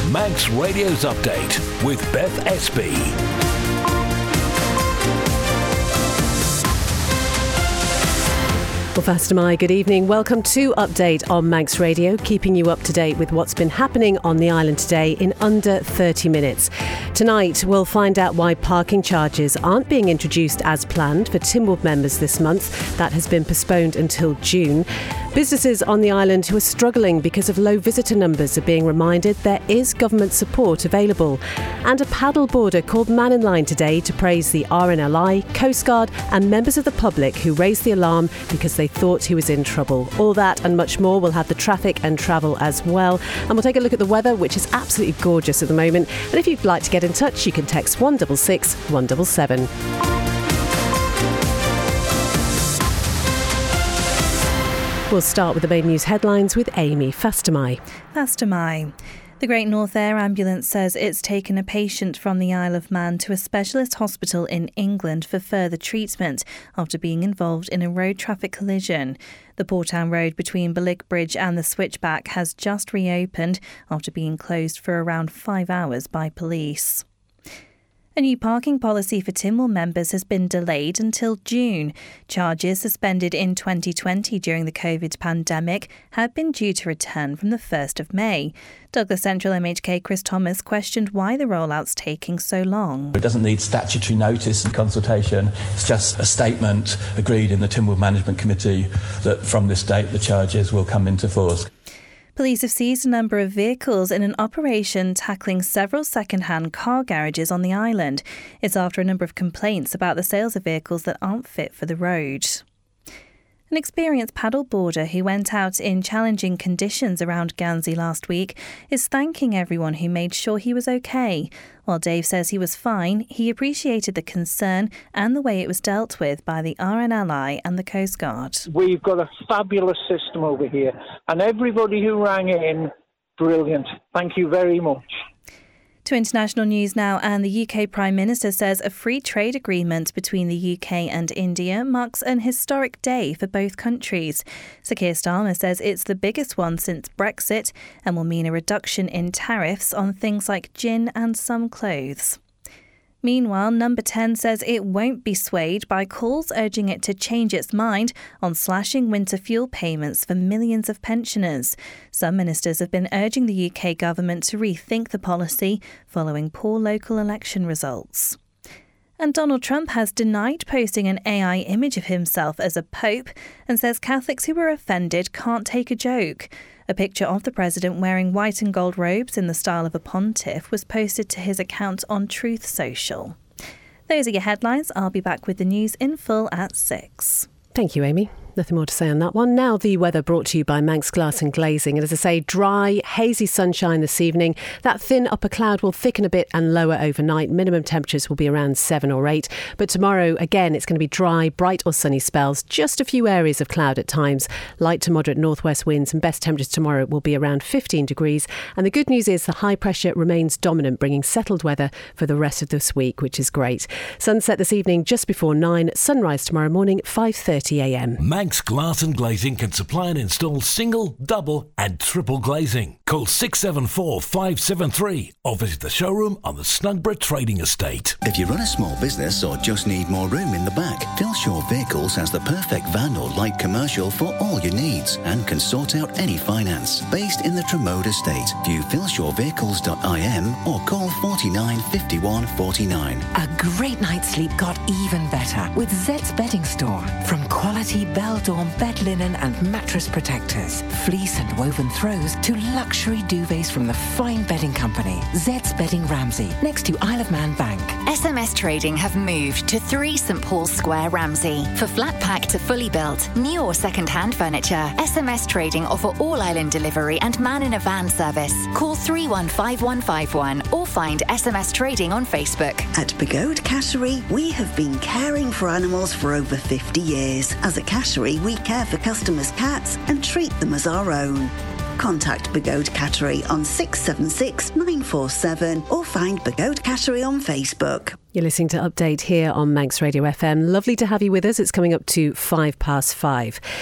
Manx Radio's Update with Beth Espy. Well, first am I. Good evening. Welcome to Update on Manx Radio, keeping you up to date with what's been happening on the island today in under 30 minutes. Tonight, we'll find out why parking charges aren't being introduced as planned for Tynwald members this month. That has been postponed until June. Businesses on the island who are struggling because of low visitor numbers are being reminded there is government support available. And a paddleboarder called Man in Line today to praise the RNLI, Coast Guard and members of the public who raised the alarm because they thought he was in trouble. All that and much more. We'll have the traffic and travel as well. And we'll take a look at the weather, which is absolutely gorgeous at the moment. And if you'd like to get in touch, you can text 166 177. We'll start with the main news headlines with Amy Fastamai. The Great North Air Ambulance says it's taken a patient from the Isle of Man to a specialist hospital in England for further treatment after being involved in a road traffic collision. The Portown Road between Berwick Bridge and the Switchback has just reopened after being closed for around 5 hours by police. A new parking policy for Tynwald members has been delayed until June. Charges suspended in 2020 during the COVID pandemic had been due to return from the 1st of May. Douglas Central MHK Chris Thomas questioned why the rollout's taking so long. It doesn't need statutory notice and consultation. It's just a statement agreed in the Tynwald Management Committee that from this date the charges will come into force. Police have seized a number of vehicles in an operation tackling several second-hand car garages on the island. It's after a number of complaints about the sales of vehicles that aren't fit for the road. An experienced paddleboarder who went out in challenging conditions around Guernsey last week is thanking everyone who made sure he was okay. While Dave says he was fine, he appreciated the concern and the way it was dealt with by the RNLI and the Coast Guard. We've got a fabulous system over here, and everybody who rang in, brilliant. Thank you very much. To international news now, and the UK Prime Minister says a free trade agreement between the UK and India marks an historic day for both countries. Sir Keir Starmer says it's the biggest one since Brexit and will mean a reduction in tariffs on things like gin and some clothes. Meanwhile, Number 10 says it won't be swayed by calls urging it to change its mind on slashing winter fuel payments for millions of pensioners. Some ministers have been urging the UK government to rethink the policy following poor local election results. And Donald Trump has denied posting an AI image of himself as a pope and says Catholics who were offended can't take a joke. A picture of the president wearing white and gold robes in the style of a pontiff was posted to his account on Truth Social. Those are your headlines. I'll be back with the news in full at 6. Thank you, Amy. Nothing more to say on that one. Now the weather brought to you by Manx Glass and Glazing. And as I say, dry, hazy sunshine this evening. That thin upper cloud will thicken a bit and lower overnight. Minimum temperatures will be around 7 or 8. But tomorrow, again, it's going to be dry, bright or sunny spells. Just a few areas of cloud at times. Light to moderate northwest winds and best temperatures tomorrow will be around 15 degrees. And the good news is the high pressure remains dominant, bringing settled weather for the rest of this week, which is great. Sunset this evening just before 9. Sunrise tomorrow morning, 5:30am. Manx Glass and Glazing can supply and install single, double and triple glazing. Call 674 573 or visit the showroom on the Snugborough Trading Estate. If you run a small business or just need more room in the back, Philshaw Vehicles has the perfect van or light commercial for all your needs and can sort out any finance. Based in the Tremode Estate, view philshawvehicles.im or call 49 51 49. A great night's sleep got even better with Zed's Bedding Store. From quality Beldorm bed linen and mattress protectors, fleece and woven throws to luxury duvets from the fine bedding company Zed's Bedding Ramsey, next to Isle of Man Bank. SMS Trading have moved to 3 St Paul's Square, Ramsey. For flat pack to fully built, new or second-hand furniture, SMS Trading offer all-island delivery and man-in-a-van service. Call 315151 or find SMS Trading on Facebook. At Begode Cattery, we have been caring for animals for over 50 years. As a cattery, we care for customers' cats and treat them as our own. Contact Begode Cattery on 676 947 or find Begode Cattery on Facebook. You're listening to Update here on Manx Radio FM. Lovely to have you with us. It's coming up to 5 past 5.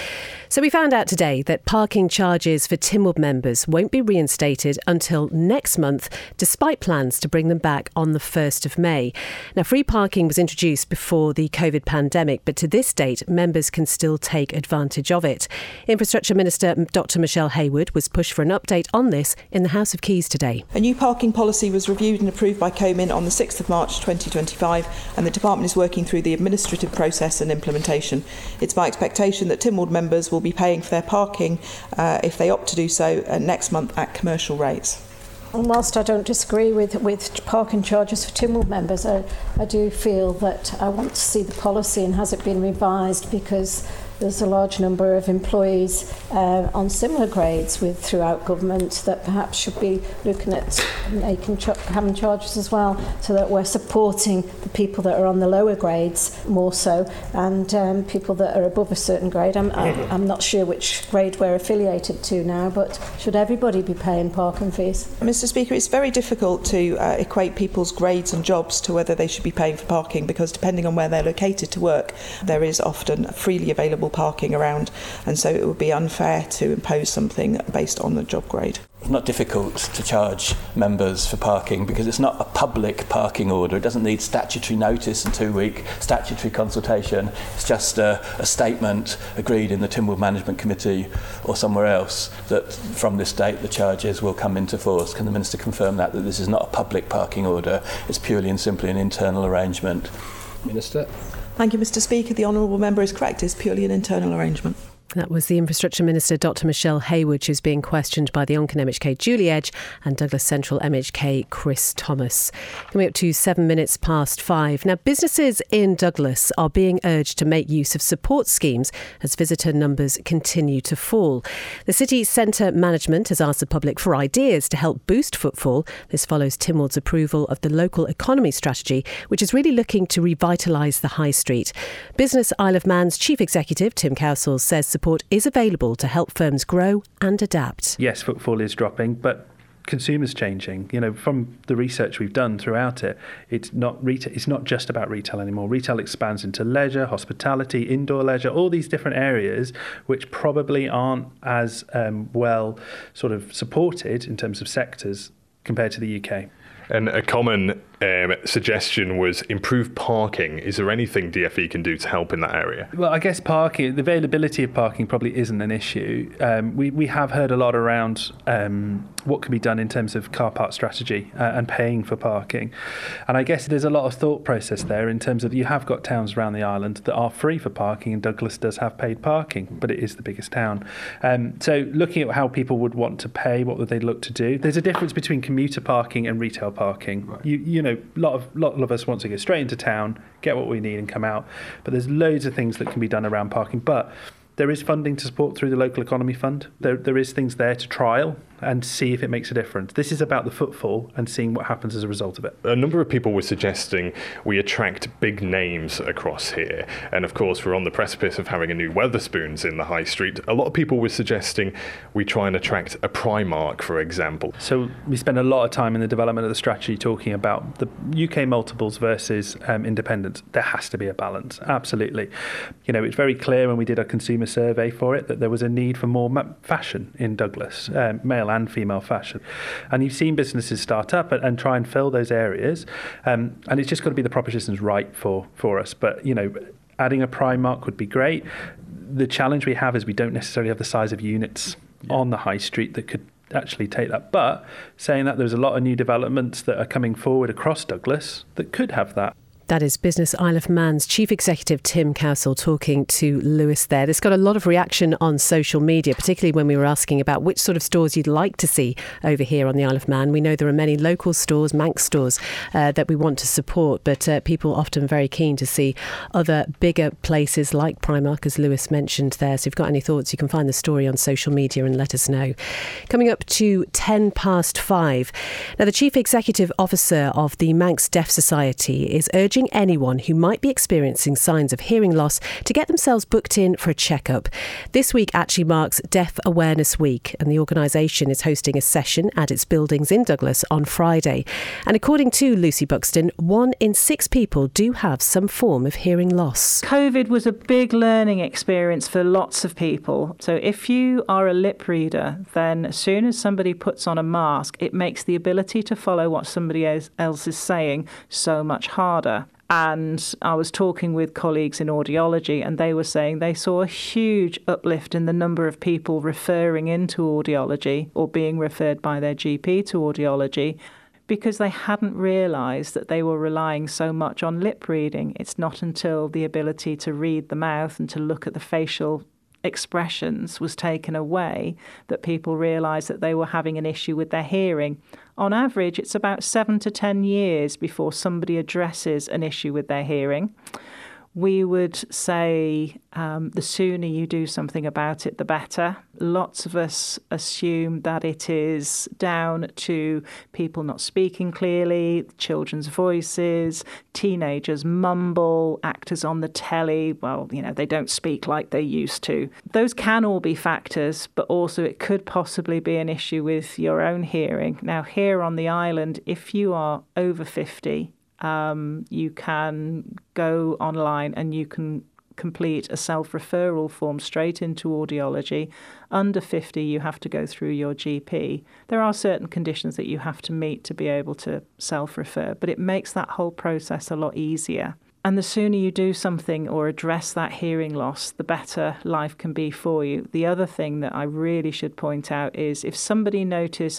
So we found out today that parking charges for Tynwald members won't be reinstated until next month, despite plans to bring them back on the 1st of May. Now, free parking was introduced before the COVID pandemic, but to this date, members can still take advantage of it. Infrastructure Minister Dr Michelle Haywood was pushed for an update on this in the House of Keys today. A new parking policy was reviewed and approved by COMIN on the 6th of March 2025, and the Department is working through the administrative process and implementation. It's my expectation that Tynwald members will be paying for their parking, if they opt to do so, next month at commercial rates. And whilst I don't disagree with parking charges for Tynwald members, I do feel that I want to see the policy and has it been revised, because there's a large number of employees on similar grades throughout government that perhaps should be looking at having charges as well, so that we're supporting the people that are on the lower grades more so, and people that are above a certain grade. I'm not sure which grade we're affiliated to now, but should everybody be paying parking fees? Mr Speaker, it's very difficult to equate people's grades and jobs to whether they should be paying for parking, because depending on where they're located to work, there is often freely available parking around, and so it would be unfair to impose something based on the job grade. It's not difficult to charge members for parking because it's not a public parking order. It doesn't need statutory notice and 2-week statutory consultation. It's just a statement agreed in the Tynwald Management Committee or somewhere else that from this date the charges will come into force. Can the Minister confirm that this is not a public parking order? It's purely and simply an internal arrangement. Minister? Thank you, Mr Speaker. The honourable member is correct. It's purely an internal arrangement. That was the Infrastructure Minister, Dr Michelle Haywood, who's being questioned by the Onken MHK Julie Edge and Douglas Central MHK Chris Thomas. Coming up to 5:07. Now, businesses in Douglas are being urged to make use of support schemes as visitor numbers continue to fall. The city centre management has asked the public for ideas to help boost footfall. This follows Tynwald's approval of the local economy strategy, which is really looking to revitalise the high street. Business Isle of Man's Chief Executive, Tim Cowsall, says support is available to help firms grow and adapt. Yes, footfall is dropping, but consumers changing. You know, from the research we've done throughout it, it's not just about retail anymore. Retail expands into leisure, hospitality, indoor leisure, all these different areas which probably aren't as well sort of supported in terms of sectors compared to the UK. And a common suggestion was improved parking. Is there anything DFE can do to help in that area? Well, I guess parking, the availability of parking probably isn't an issue. We have heard a lot around what can be done in terms of car park strategy and paying for parking. And I guess there's a lot of thought process there in terms of you have got towns around the island that are free for parking, and Douglas does have paid parking, but it is the biggest town. So looking at how people would want to pay, what would they look to do? There's a difference between commuter parking and retail parking. Right. You know, a lot of us want to go straight into town, get what we need and come out. But there's loads of things that can be done around parking. But there is funding to support through the local economy fund. There is things there to trial and see if it makes a difference. This is about the footfall and seeing what happens as a result of it. A number of people were suggesting we attract big names across here. And of course, we're on the precipice of having a new Wetherspoons in the high street. A lot of people were suggesting we try and attract a Primark, for example. So we spend a lot of time in the development of the strategy talking about the UK multiples versus independents. There has to be a balance, absolutely. You know, it's very clear when we did our consumer survey for it that there was a need for more fashion in Douglas, male and female fashion. And you've seen businesses start up and try and fill those areas. And it's just got to be the propositions right for us. But, you know, adding a Primark would be great. The challenge we have is we don't necessarily have the size of units on the high street that could actually take that. But saying that, there's a lot of new developments that are coming forward across Douglas that could have that. That is Business Isle of Man's Chief Executive Tim Cowsall talking to Lewis there. This got a lot of reaction on social media, particularly when we were asking about which sort of stores you'd like to see over here on the Isle of Man. We know there are many local stores, Manx stores, that we want to support, but people are often very keen to see other bigger places like Primark, as Lewis mentioned there. So if you've got any thoughts, you can find the story on social media and let us know. Coming up to 5:10. Now, the Chief Executive Officer of the Manx Deaf Society is urging urging anyone who might be experiencing signs of hearing loss to get themselves booked in for a checkup. This week actually marks Deaf Awareness Week, and the organisation is hosting a session at its buildings in Douglas on Friday. And according to Lucy Buxton, 1 in 6 people do have some form of hearing loss. COVID was a big learning experience for lots of people. So if you are a lip reader, then as soon as somebody puts on a mask, it makes the ability to follow what somebody else is saying so much harder. And I was talking with colleagues in audiology, and they were saying they saw a huge uplift in the number of people referring into audiology or being referred by their GP to audiology, because they hadn't realised that they were relying so much on lip reading. It's not until the ability to read the mouth and to look at the facial expressions was taken away that people realised that they were having an issue with their hearing. On average, it's about 7 to 10 years before somebody addresses an issue with their hearing. We would say the sooner you do something about it, the better. Lots of us assume that it is down to people not speaking clearly, children's voices, teenagers mumble, actors on the telly, well, they don't speak like they used to. Those can all be factors, but also it could possibly be an issue with your own hearing. Now, here on the island, if you are over 50, you can go online and you can complete a self-referral form straight into audiology. Under 50, you have to go through your GP. There are certain conditions that you have to meet to be able to self-refer, but it makes that whole process a lot easier. And the sooner you do something or address that hearing loss, the better life can be for you. The other thing that I really should point out is if somebody notices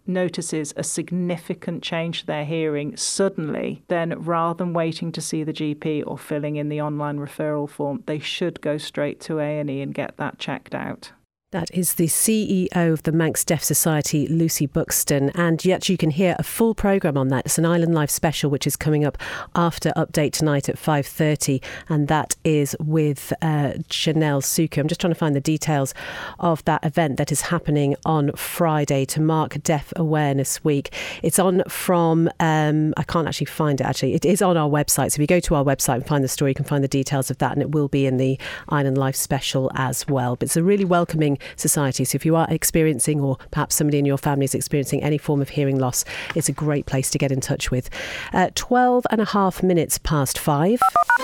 a significant change to their hearing suddenly, then rather than waiting to see the GP or filling in the online referral form, they should go straight to A&E and get that checked out. That is the CEO of the Manx Deaf Society, Lucy Buxton. And yet you can hear a full programme on that. It's an Island Life special, which is coming up after Update tonight at 5:30. And that is with Chanel Suku. I'm just trying to find the details of that event that is happening on Friday to mark Deaf Awareness Week. It's on from, I can't actually find it actually. It is on our website. So if you go to our website and find the story, you can find the details of that. And it will be in the Island Life special as well. But it's a really welcoming society. So if you are experiencing, or perhaps somebody in your family is experiencing any form of hearing loss, it's a great place to get in touch with. 12 and a half minutes past 5.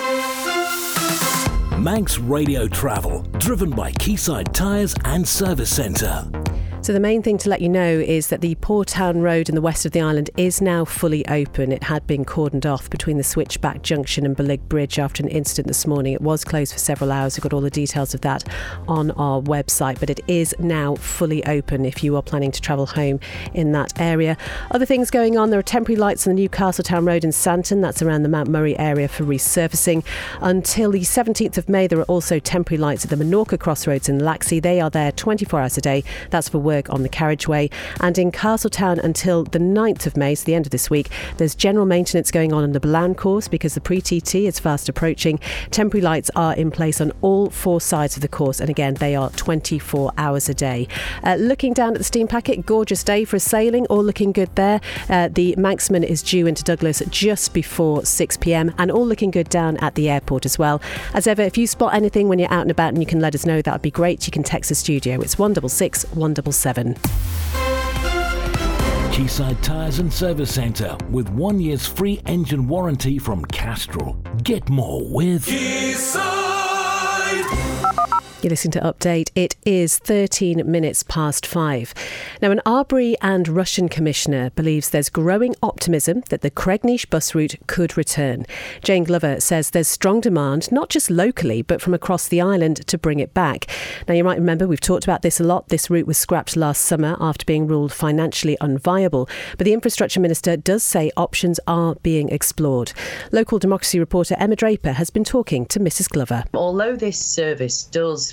Manx Radio Travel, driven by Quayside Tyres and Service Centre. So the main thing to let you know is that the Portown Road in the west of the island is now fully open. It had been cordoned off between the Switchback Junction and Belig Bridge after an incident this morning. It was closed for several hours. We've got all the details of that on our website, but it is now fully open if you are planning to travel home in that area. Other things going on, there are temporary lights on the new Castletown Road in Santon. That's around the Mount Murray area for resurfacing. Until the 17th of May, there are also temporary lights at the Menorca Crossroads in Laxey. They are there 24 hours a day. That's for work on the carriageway. And in Castletown until the 9th of May, so the end of this week, there's general maintenance going on the Bland course because the pre-TT is fast approaching. Temporary lights are in place on all 4 sides of the course, and again they are 24 hours a day. Looking down at the steam packet, gorgeous day for sailing, all looking good there. The Manxman is due into Douglas just before 6 p.m, and all looking good down at the airport as well. As ever, if you spot anything when you're out and about and you can let us know, that would be great. You can text the studio. It's 166 177. Quayside Tyres and Service Centre with 1 year's free engine warranty from Castrol. Get more with Quayside. You're listening to Update. It is 13 minutes past 5. Now, an Arbury and Rushen commissioner believes there's growing optimism that the Cregneash bus route could return. Jane Glover says there's strong demand, not just locally, but from across the island to bring it back. Now, you might remember we've talked about this a lot. This route was scrapped last summer after being ruled financially unviable. But the Infrastructure Minister does say options are being explored. Local Democracy reporter Emma Draper has been talking to Mrs Glover. Although this service does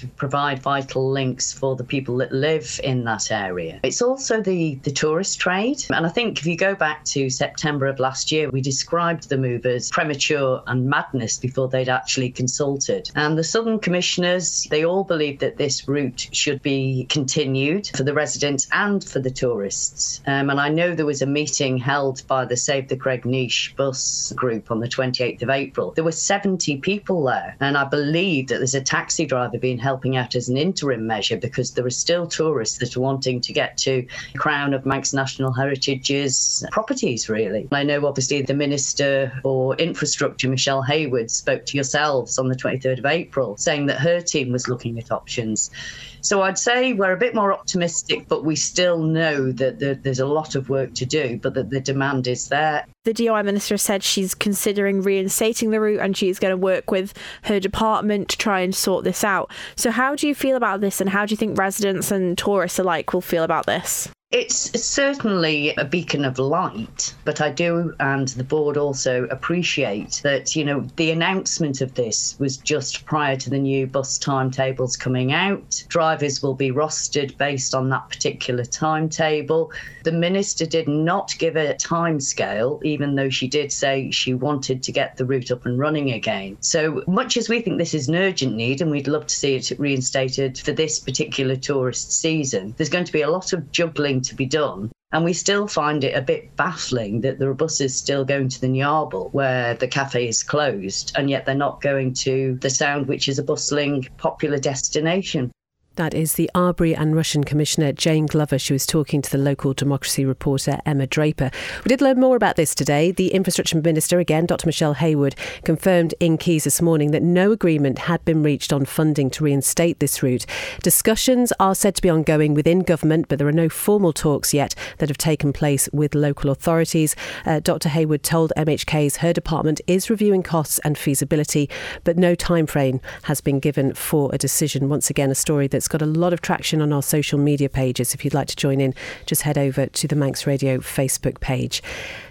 to provide vital links for the people that live in that area. It's also the tourist trade. And I think if you go back to September of last year, we described the move as premature and madness before they'd actually consulted. And the Southern Commissioners, they all believe that this route should be continued for the residents and for the tourists. And I know there was a meeting held by the Save the Cregneash bus group on the 28th of April. There were 70 people there. And I believe that there's a taxi driver being helping out as an interim measure because there are still tourists that are wanting to get to Crown of Manx National Heritage's properties, really. I know, obviously, the Minister for Infrastructure, Michelle Hayward, spoke to yourselves on the 23rd of April, saying that her team was looking at options. So I'd say we're a bit more optimistic, but we still know that there's a lot of work to do, but that the demand is there. The DOI Minister said she's considering reinstating the route and she's going to work with her department to try and sort this out. So how do you feel about this, and how do you think residents and tourists alike will feel about this? It's certainly a beacon of light, but I do, and the board also appreciate that, you know, the announcement of this was just prior to the new bus timetables coming out. Drivers will be rostered based on that particular timetable. The Minister did not give a timescale, even though she did say she wanted to get the route up and running again. So much as we think this is an urgent need and we'd love to see it reinstated for this particular tourist season, there's going to be a lot of juggling to be done. And we still find it a bit baffling that there are buses still going to the Nyarble, where the cafe is closed, and yet they're not going to the Sound, which is a bustling, popular destination. That is the Arbury and Rushen Commissioner Jane Glover. She was talking to the local democracy reporter Emma Draper. We did learn more about this today. The Infrastructure Minister, again, Dr Michelle Hayward, confirmed in Keys this morning that no agreement had been reached on funding to reinstate this route. Discussions are said to be ongoing within government, but there are no formal talks yet that have taken place with local authorities. Dr Hayward told MHKs her department is reviewing costs and feasibility, but no time frame has been given for a decision. Once again, a story that's got a lot of traction on our social media pages. If you'd like to join in, just head over to the Manx Radio Facebook page.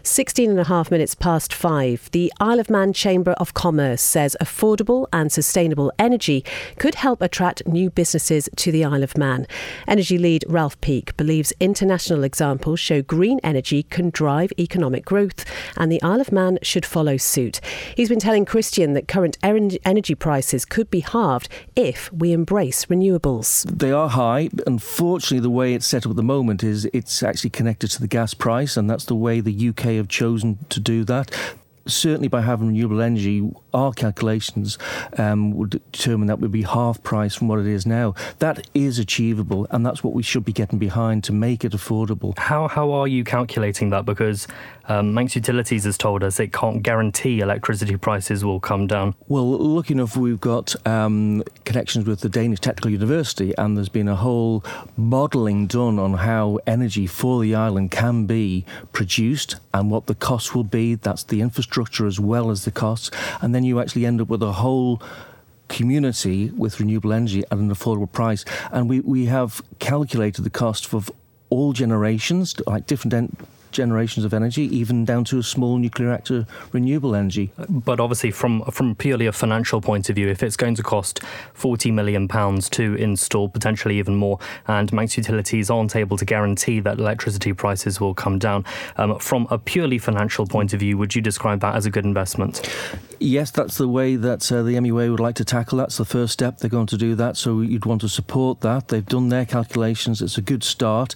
16.5 minutes past 5. The Isle of Man Chamber of Commerce says affordable and sustainable energy could help attract new businesses to the Isle of Man. Energy lead Ralph Peake believes international examples show green energy can drive economic growth, and the Isle of Man should follow suit. He's been telling Christian that current energy prices could be halved if we embrace renewables. They are high. Unfortunately, the way it's set up at the moment is it's actually connected to the gas price, and that's the way the UK have chosen to do that. Certainly by having renewable energy, our calculations would determine that would be half price from what it is now. That is achievable, and that's what we should be getting behind to make it affordable. How are you calculating that? Because Manx Utilities has told us it can't guarantee electricity prices will come down. Well, lucky enough, we've got connections with the Danish Technical University, and there's been a whole modelling done on how energy for the island can be produced and what the costs will be. That's the infrastructure as well as the costs. And then you actually end up with a whole community with renewable energy at an affordable price. And we have calculated the cost for all generations, like different generations of energy, even down to a small nuclear reactor renewable energy. But obviously from purely a financial point of view, if it's going to cost £40 million to install, potentially even more, and Manx Utilities aren't able to guarantee that electricity prices will come down, from a purely financial point of view, would you describe that as a good investment? Yes, that's the way that the MUA would like to tackle that. It's the first step. They're going to do that, so you'd want to support that. They've done their calculations. It's a good start.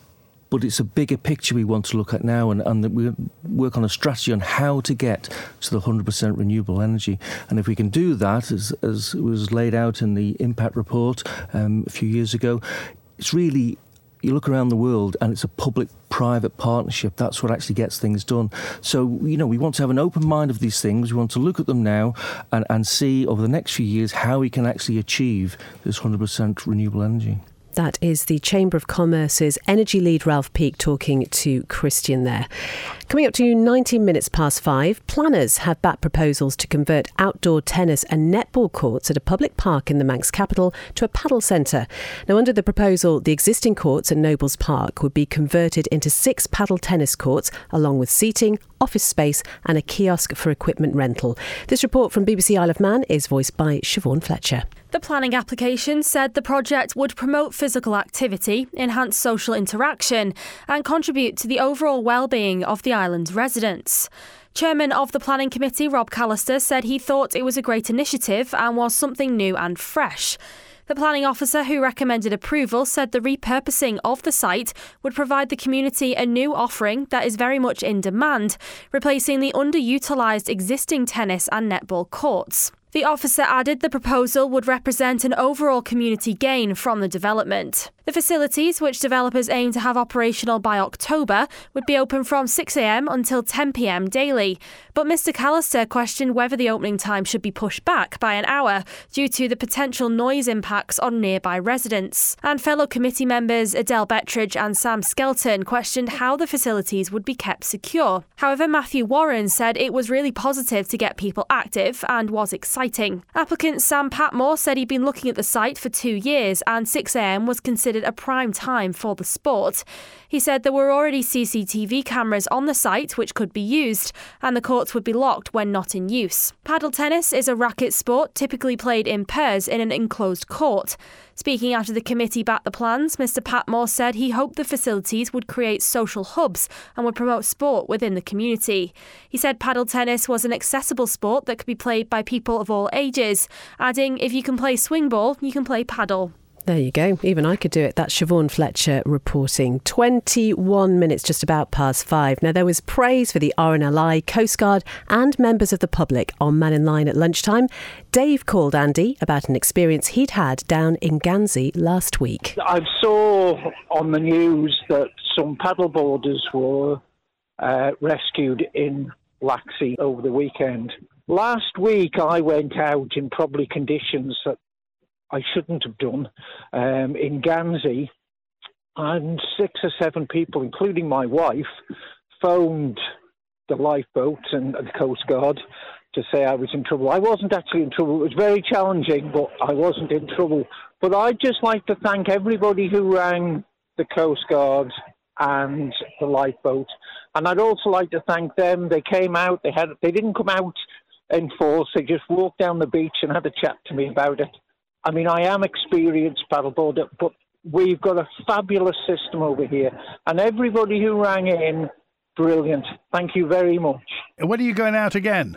But it's a bigger picture we want to look at now, and that we work on a strategy on how to get to the 100% renewable energy. And if we can do that, as was laid out in the impact report a few years ago, it's really, you look around the world and it's a public-private partnership. That's what actually gets things done. So, you know, we want to have an open mind of these things. We want to look at them now and see over the next few years how we can actually achieve this 100% renewable energy. That is the Chamber of Commerce's energy lead Ralph Peake talking to Christian there. Coming up to 19 minutes past 5, planners have backed proposals to convert outdoor tennis and netball courts at a public park in the Manx capital to a paddle centre. Now, under the proposal, the existing courts at Nobles Park would be converted into 6 paddle tennis courts, along with seating, office space and a kiosk for equipment rental. This report from BBC Isle of Man is voiced by Siobhan Fletcher. The planning application said the project would promote physical activity, enhance social interaction and contribute to the overall well-being of the island's residents. Chairman of the Planning Committee, Rob Callister, said he thought it was a great initiative and was something new and fresh. The planning officer who recommended approval said the repurposing of the site would provide the community a new offering that is very much in demand, replacing the underutilised existing tennis and netball courts. The officer added the proposal would represent an overall community gain from the development. The facilities, which developers aim to have operational by October, would be open from 6 a.m. until 10 p.m. daily. But Mr Callister questioned whether the opening time should be pushed back by an hour due to the potential noise impacts on nearby residents. And fellow committee members Adele Bettridge and Sam Skelton questioned how the facilities would be kept secure. However, Matthew Warren said it was really positive to get people active and was exciting. Applicant Sam Patmore said he'd been looking at the site for 2 years and 6 a.m. was considered a prime time for the sport. He said there were already CCTV cameras on the site which could be used, and the courts would be locked when not in use. Paddle tennis is a racket sport typically played in pairs in an enclosed court. Speaking after the committee backed the plans, Mr Patmore said he hoped the facilities would create social hubs and would promote sport within the community. He said paddle tennis was an accessible sport that could be played by people of all ages, adding, if you can play swing ball, you can play paddle. There you go. Even I could do it. That's Siobhan Fletcher reporting. 21 minutes just about past 5. Now, there was praise for the RNLI, Coast Guard and members of the public on Man in Line at lunchtime. Dave called Andy about an experience he'd had down in Guernsey last week. I saw on the news that some paddleboarders were rescued in Laxey over the weekend. Last week, I went out in probably conditions that I shouldn't have done in Guernsey, and 6 or 7 people, including my wife, phoned the lifeboat and the Coast Guard to say I was in trouble. I wasn't actually in trouble. It was very challenging, but I wasn't in trouble. But I'd just like to thank everybody who rang the Coast Guard and the lifeboat, and I'd also like to thank them. They came out. They didn't come out in force. They just walked down the beach and had a chat to me about it. I mean, I am experienced paddleboarder, but we've got a fabulous system over here. And everybody who rang in, brilliant. Thank you very much. When are you going out again?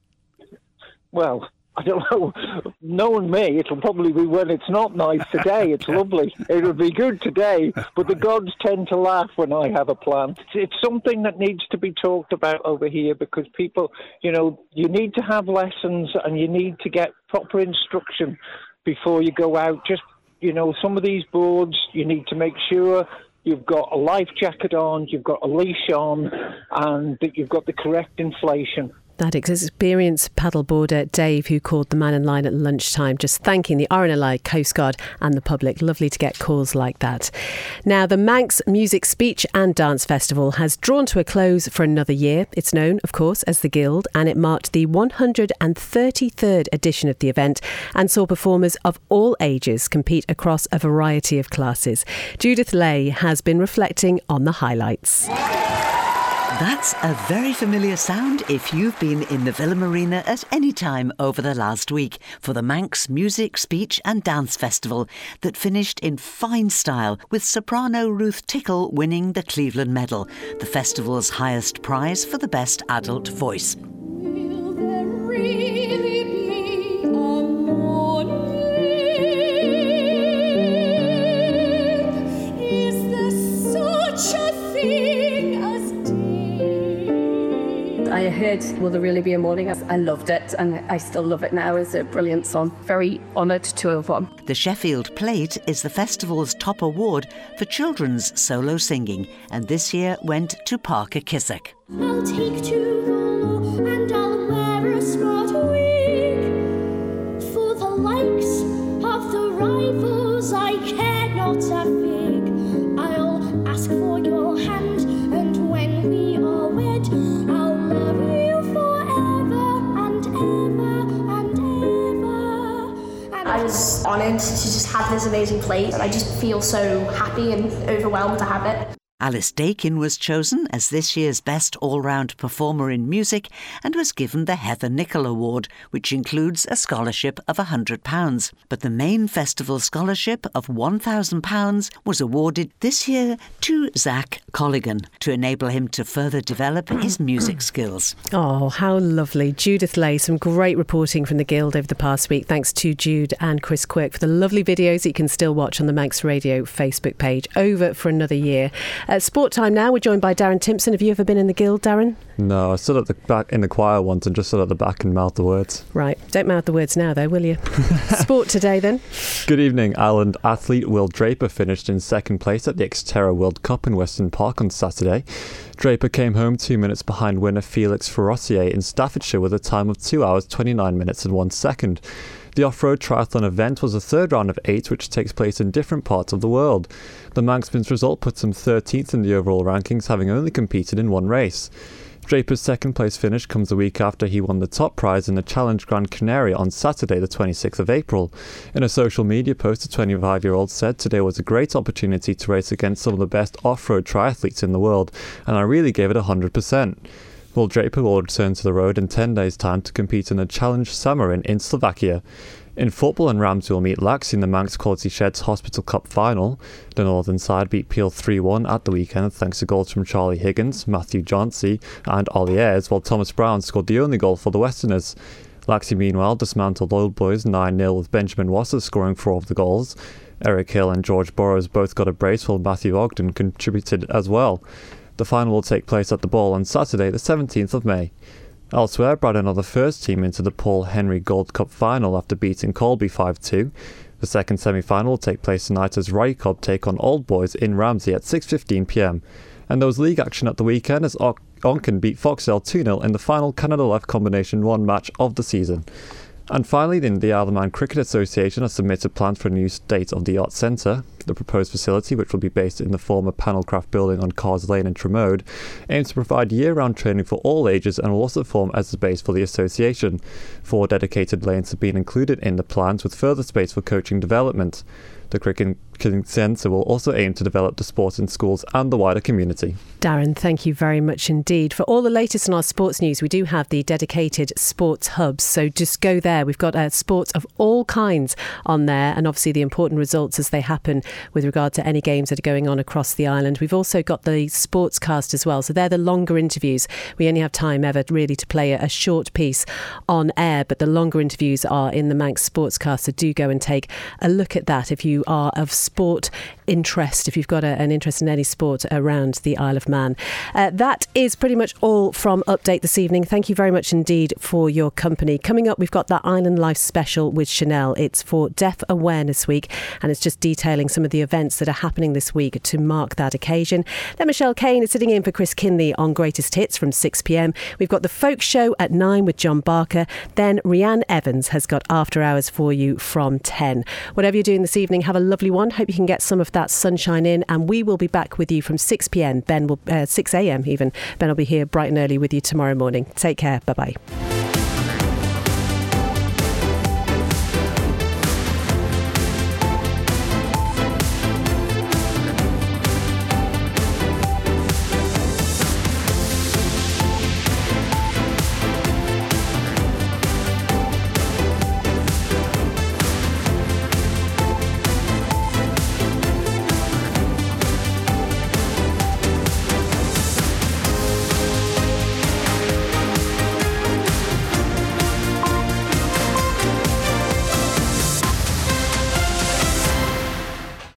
Well, I don't know. Knowing me, it'll probably be when it's not nice today. It's lovely. It'll be good today, but the gods tend to laugh when I have a plan. It's something that needs to be talked about over here because people, you need to have lessons and you need to get proper instruction before you go out. Just, some of these boards, you need to make sure you've got a life jacket on, you've got a leash on, and that you've got the correct inflation. That experienced paddleboarder Dave, who called the Man in Line at lunchtime, just thanking the RNLI, Coast Guard and the public. Lovely to get calls like that. Now, the Manx Music, Speech and Dance Festival has drawn to a close for another year. It's known, of course, as the Guild, and it marked the 133rd edition of the event and saw performers of all ages compete across a variety of classes. Judith Lay has been reflecting on the highlights. That's a very familiar sound if you've been in the Villa Marina at any time over the last week for the Manx Music, Speech and Dance Festival that finished in fine style with soprano Ruth Tickle winning the Cleveland Medal, the festival's highest prize for the best adult voice. I heard Will There Really Be a Morning? I loved it and I still love it now. It's a brilliant song. Very honoured to have won. The Sheffield Plate is the festival's top award for children's solo singing, and this year went to Parker Kissack. I'll take to the law and I'll wear a smart wig. For the likes of the rivals I care not a fig. I'll ask for your hand and when we are wed I'll love you forever and ever and ever. I was honoured to just have this amazing plate and I just feel so happy and overwhelmed to have it. Alice Dakin was chosen as this year's Best All-Round Performer in Music and was given the Heather Nicholl Award, which includes a scholarship of £100. But the main festival scholarship of £1,000 was awarded this year to Zach Colligan to enable him to further develop his music skills. Oh, how lovely. Judith Lay, some great reporting from the Guild over the past week. Thanks to Jude and Chris Quirk for the lovely videos that you can still watch on the Manx Radio Facebook page. Over for another year. Sport time now. We're joined by Darren Timpson. Have you ever been in the Guild, Darren? No, I stood at the back in the choir once and just stood at the back and mouthed the words. Right. Don't mouth the words now, though, will you? Sport today, then. Good evening. Ireland athlete Will Draper finished in second place at the Xterra World Cup in Weston Park on Saturday. Draper came home 2 minutes behind winner Felix Ferrocier in Staffordshire with a time of 2 hours, 29 minutes and 1 second. The off-road triathlon event was the third round of 8, which takes place in different parts of the world. The Manxman's result puts him 13th in the overall rankings, having only competed in one race. Draper's second place finish comes a week after he won the top prize in the Challenge Gran Canaria on Saturday the 26th of April. In a social media post, the 25-year-old said, "Today was a great opportunity to race against some of the best off-road triathletes in the world, and I really gave it 100%. Will Draper will return to the road in 10 days' time to compete in the Challenge Samarin in Slovakia. In football, and Ramsey will meet Lax in the Manx Quality Sheds Hospital Cup final. The Northern side beat Peel 3-1 at the weekend thanks to goals from Charlie Higgins, Matthew Johnsey and Ollie Ayres, while Thomas Brown scored the only goal for the Westerners. Laxey meanwhile dismantled Old Boys 9-0 with Benjamin Wasser scoring 4 of the goals. Eric Hill and George Burrows both got a brace while Matthew Ogden contributed as well. The final will take place at the Ball on Saturday the 17th of May. Elsewhere, Braddon are the first team into the Paul Henry Gold Cup final after beating Colby 5-2. The second semi-final will take place tonight as Rycob take on Old Boys in Ramsey at 6:15pm. And there was league action at the weekend as Onken beat Foxdale 2-0 in the final Canada Left Combination 1 match of the season. And finally, the Isle of Man Cricket Association has submitted plans for a new state-of-the-art centre. The proposed facility, which will be based in the former Panelcraft building on Cars Lane in Tramode, aims to provide year-round training for all ages and will also form as the base for the association. 4 dedicated lanes have been included in the plans, with further space for coaching development. The Cricket Centre will also aim to develop the sport in schools and the wider community. Darren, thank you very much indeed. For all the latest on our sports news, we do have the dedicated sports hubs, so just go there. We've got sports of all kinds on there, and obviously the important results as they happen with regard to any games that are going on across the island. We've also got the Sportscast as well, so they're the longer interviews. We only have time ever really to play a short piece on air, but the longer interviews are in the Manx Sportscast, so do go and take a look at that if you are of sport interest, if you've got an interest in any sport around the Isle of Man. That is pretty much all from Update this evening. Thank you very much indeed for your company. Coming up, we've got that Island Life special with Chanel. It's for Deaf Awareness Week, and it's just detailing some of the events that are happening this week to mark that occasion. Then Michelle Kane is sitting in for Chris Kinley on Greatest Hits from 6pm. We've got the Folk Show at 9 with John Barker. Then Rhianne Evans has got After Hours for you from 10. Whatever you're doing this evening, have a lovely one. Hope you can get some of that sunshine in, and we will be back with you from 6pm. 6am even. Ben will be here bright and early with you tomorrow morning. Take care. Bye-bye.